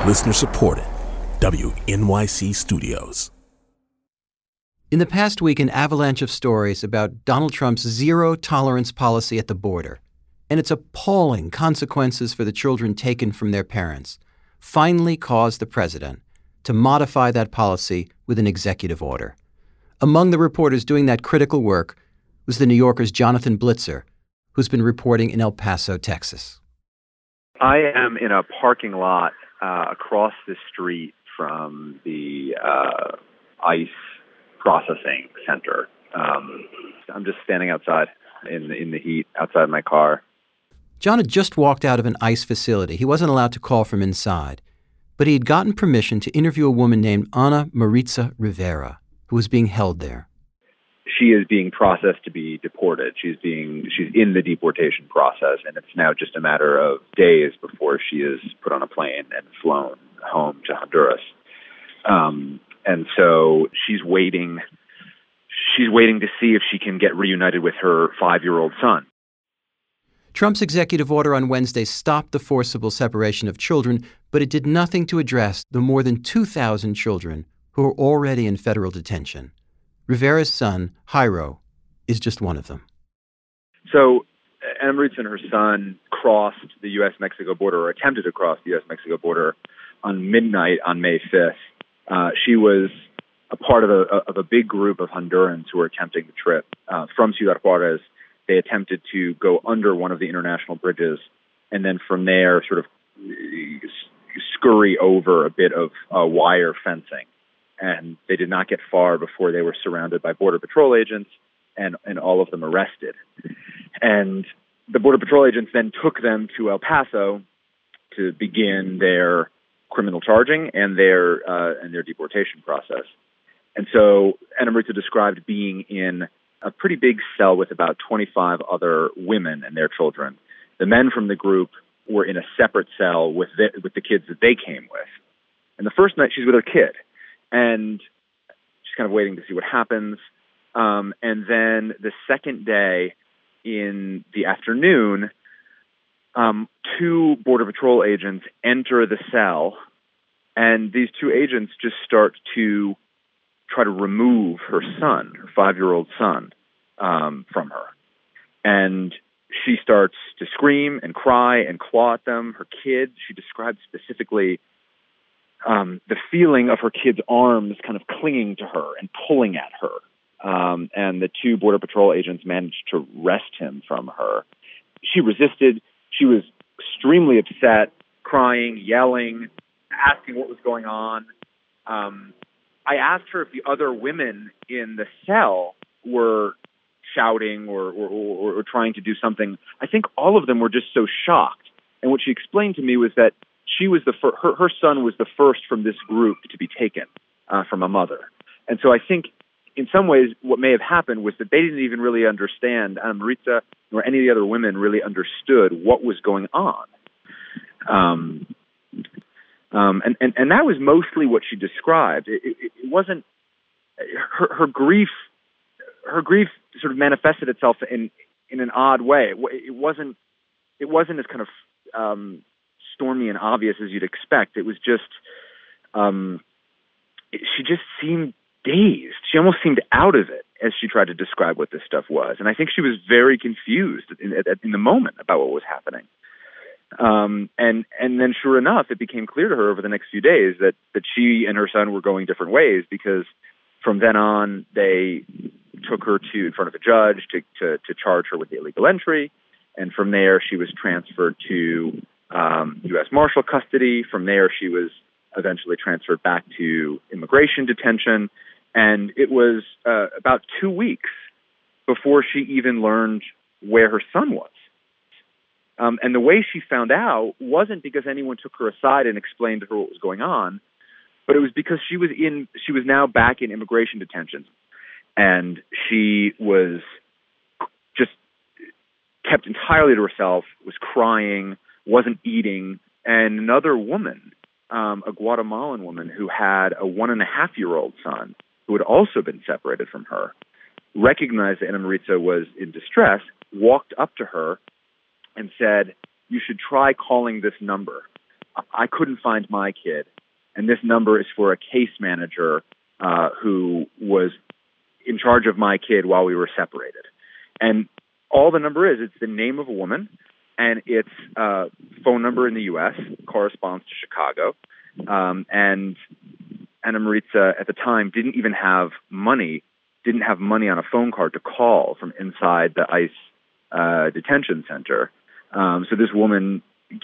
Listener supported. WNYC Studios. In the past week, an avalanche of stories about Donald Trump's zero-tolerance policy at the border and its appalling consequences for the children taken from their parents finally caused the president to modify that policy with an executive order. Among the reporters doing that critical work was the New Yorker's Jonathan Blitzer, who's been reporting in El Paso, Texas. I am in a parking lot across the street from the ICE processing center. I'm just standing outside in the heat outside my car. John had just walked out of an ICE facility. He wasn't allowed to call from inside, but he had gotten permission to interview a woman named Ana Maritza Rivera, who was being held there. She is being processed to be deported. She's in the deportation process, and it's now just a matter of days before she is put on a plane and flown home to Honduras. And so she's waiting. She's waiting to see if she can get reunited with her 5-year-old son. Trump's executive order on Wednesday stopped the forcible separation of children, but it did nothing to address the more than 2,000 children who are already in federal detention. Rivera's son, Jairo, is just one of them. So Ana Maritza and her son crossed the U.S.-Mexico border, or attempted to cross the U.S.-Mexico border on midnight on May 5th. She was a part of a big group of Hondurans who were attempting the trip. From Ciudad Juarez, they attempted to go under one of the international bridges, and then from there sort of scurry over a bit of wire fencing. And they did not get far before they were surrounded by Border Patrol agents and all of them arrested. And the Border Patrol agents then took them to El Paso to begin their criminal charging and their deportation process. And so Ana Maritza described being in a pretty big cell with about 25 other women and their children. The men from the group were in a separate cell with the kids that they came with. And the first night she's with her kid. And she's kind of waiting to see what happens. And then the second day in the afternoon, 2 Border Patrol agents enter the cell, and these 2 agents just start to try to remove her son, her 5-year-old son, from her. And she starts to scream and cry and claw at them. Her kid, she described specifically the feeling of her kid's arms kind of clinging to her and pulling at her. And the 2 Border Patrol agents managed to wrest him from her. She resisted. She was extremely upset, crying, yelling, asking what was going on. I asked her if the other women in the cell were shouting or trying to do something. I think all of them were just so shocked. And what she explained to me was that she was her son was the first from this group to be taken from a mother. And so I think in some ways what may have happened was that they didn't even really understand, Ana Maritza nor any of the other women really understood what was going on. And that was mostly what she described. It wasn't her grief. Her grief sort of manifested itself in an odd way. It wasn't as kind of stormy and obvious as you'd expect. It was just she just seemed dazed. She almost seemed out of it as she tried to describe what this stuff was. And I think she was very confused in the moment about what was happening. And then sure enough, it became clear to her over the next few days that she and her son were going different ways, because from then on, they took her in front of a judge to charge her with illegal entry. And from there, she was transferred to U.S. Marshal custody. From there, she was eventually transferred back to immigration detention. And it was about 2 weeks before she even learned where her son was. And the way she found out wasn't because anyone took her aside and explained to her what was going on, but it was because she was now back in immigration detention. And she was just kept entirely to herself, was crying, wasn't eating. And another woman, a Guatemalan woman who had a 1.5-year-old son who had also been separated from her, recognized that Ana Maritza was in distress, walked up to her and said, "You should try calling this number. I couldn't find my kid, and this number is for a case manager who was in charge of my kid while we were separated. And all the number is, it's the name of a woman, and its phone number in the U.S. corresponds to Chicago. And Anna Maritza at the time didn't have money on a phone card to call from inside the ICE detention center. So this woman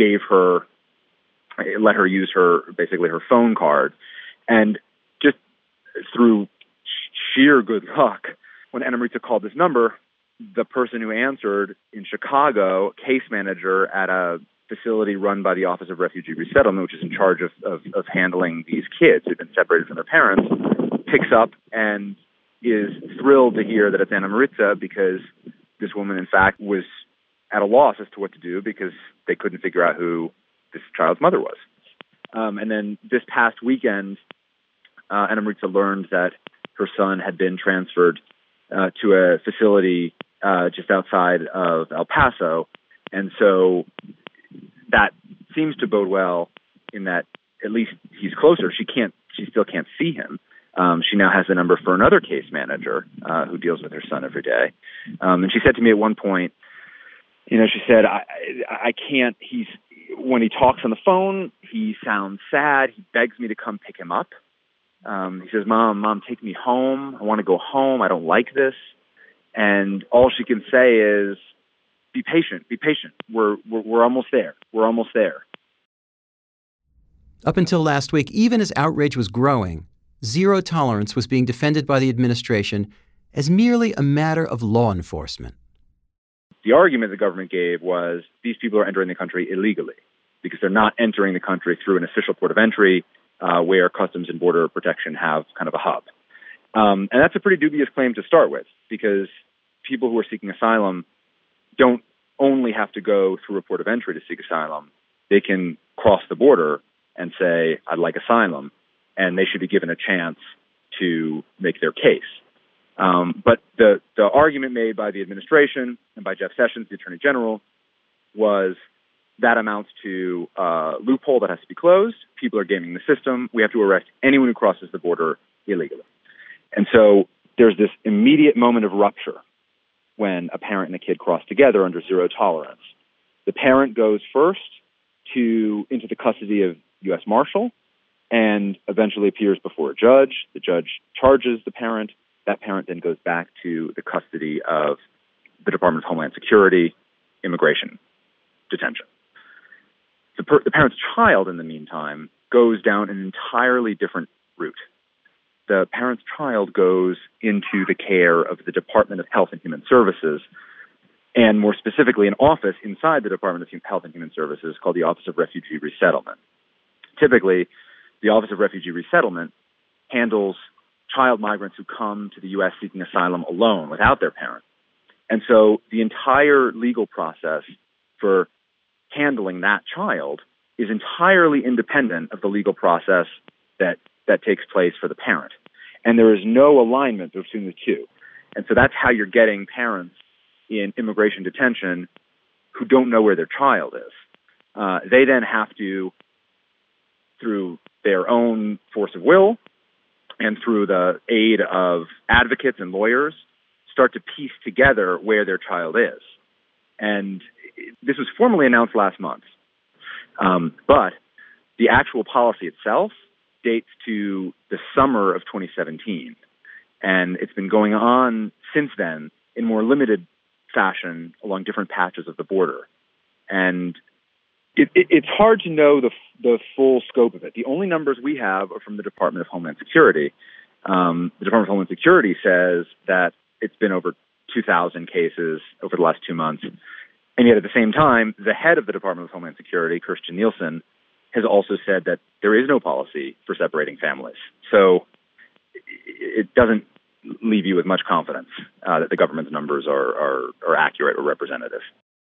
let her use her phone card. And just through sheer good luck, when Anna Maritza called this number, the person who answered in Chicago, case manager at a facility run by the Office of Refugee Resettlement, which is in charge of handling these kids who've been separated from their parents, picks up and is thrilled to hear that it's Anna Maritza, because this woman, in fact, was at a loss as to what to do because they couldn't figure out who this child's mother was. And then this past weekend, Anna Maritza learned that her son had been transferred to a facility just outside of El Paso. And so that seems to bode well in that at least he's closer. She still can't see him. She now has the number for another case manager who deals with her son every day. And she said to me at one point, she said, I can't, when he talks on the phone, he sounds sad. He begs me to come pick him up. He says, Mom, take me home. I want to go home. I don't like this. And all she can say is, be patient. We're almost there. We're almost there. Up until last week, even as outrage was growing, zero tolerance was being defended by the administration as merely a matter of law enforcement. The argument the government gave was these people are entering the country illegally because they're not entering the country through an official port of entry where Customs and Border Protection have kind of a hub. And that's a pretty dubious claim to start with, because people who are seeking asylum don't only have to go through a port of entry to seek asylum. They can cross the border and say, I'd like asylum, and they should be given a chance to make their case. But the argument made by the administration and by Jeff Sessions, the Attorney General, was that amounts to a loophole that has to be closed. People are gaming the system. We have to arrest anyone who crosses the border illegally. And so there's this immediate moment of rupture when a parent and a kid cross together under zero tolerance. The parent goes first into the custody of U.S. Marshal and eventually appears before a judge. The judge charges the parent. That parent then goes back to the custody of the Department of Homeland Security, immigration detention. The parent's child, in the meantime, goes down an entirely different route. The parent's child goes into the care of the Department of Health and Human Services, and more specifically an office inside the Department of Health and Human Services called the Office of Refugee Resettlement. Typically, the Office of Refugee Resettlement handles child migrants who come to the U.S. seeking asylum alone, without their parent. And so the entire legal process for handling that child is entirely independent of the legal process that takes place for the parent. And there is no alignment between the two. And so that's how you're getting parents in immigration detention who don't know where their child is. They then have to, through their own force of will and through the aid of advocates and lawyers, start to piece together where their child is. And this was formally announced last month. But the actual policy itself dates to the summer of 2017. And it's been going on since then in more limited fashion along different patches of the border. And it's hard to know the full scope of it. The only numbers we have are from the Department of Homeland Security. The Department of Homeland Security says that it's been over 2,000 cases over the last 2 months. And yet at the same time, the head of the Department of Homeland Security, Kirstjen Nielsen, has also said that there is no policy for separating families. So it doesn't leave you with much confidence that the government's numbers are accurate or representative.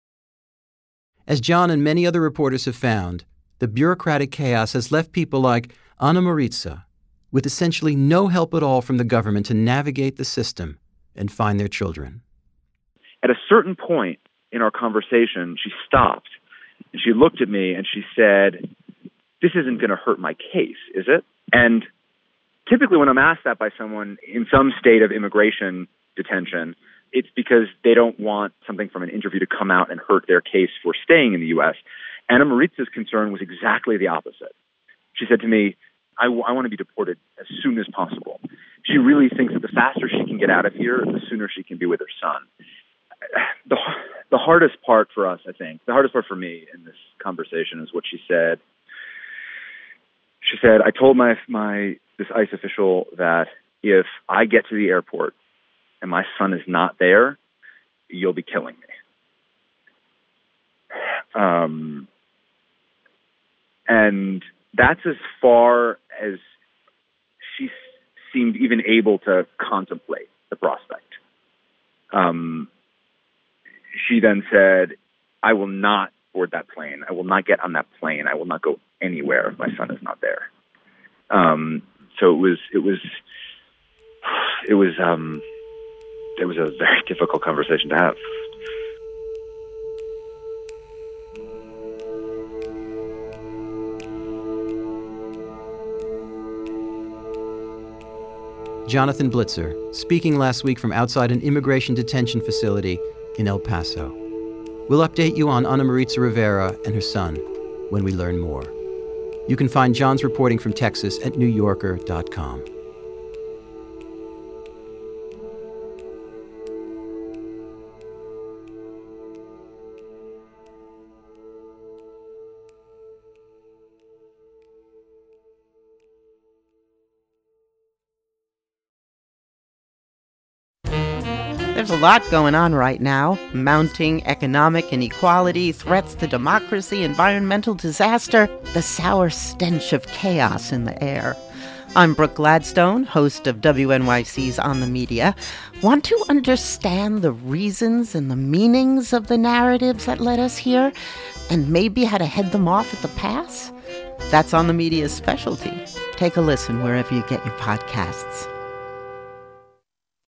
As John and many other reporters have found, the bureaucratic chaos has left people like Anna Maritza with essentially no help at all from the government to navigate the system and find their children. At a certain point in our conversation, she stopped and she looked at me and she said, this isn't going to hurt my case, is it? And typically when I'm asked that by someone in some state of immigration detention, it's because they don't want something from an interview to come out and hurt their case for staying in the U.S. Anna Maritz's concern was exactly the opposite. She said to me, I want to be deported as soon as possible. She really thinks that the faster she can get out of here, the sooner she can be with her son. The hardest part for us, I think, the hardest part for me in this conversation is what she said. She said, I told this ICE official that if I get to the airport and my son is not there, you'll be killing me. And that's as far as she seemed even able to contemplate the prospect. She then said, I will not board that plane. I will not get on that plane. I will not go anywhere if my son is not there. So it was a very difficult conversation to have. Jonathan Blitzer, speaking last week from outside an immigration detention facility in El Paso. We'll update you on Ana Maritza Rivera and her son when we learn more. You can find John's reporting from Texas at NewYorker.com. There's a lot going on right now. Mounting economic inequality, threats to democracy, environmental disaster, the sour stench of chaos in the air. I'm Brooke Gladstone, host of WNYC's On the Media. Want to understand the reasons and the meanings of the narratives that led us here, and maybe how to head them off at the pass? That's On the Media's specialty. Take a listen wherever you get your podcasts.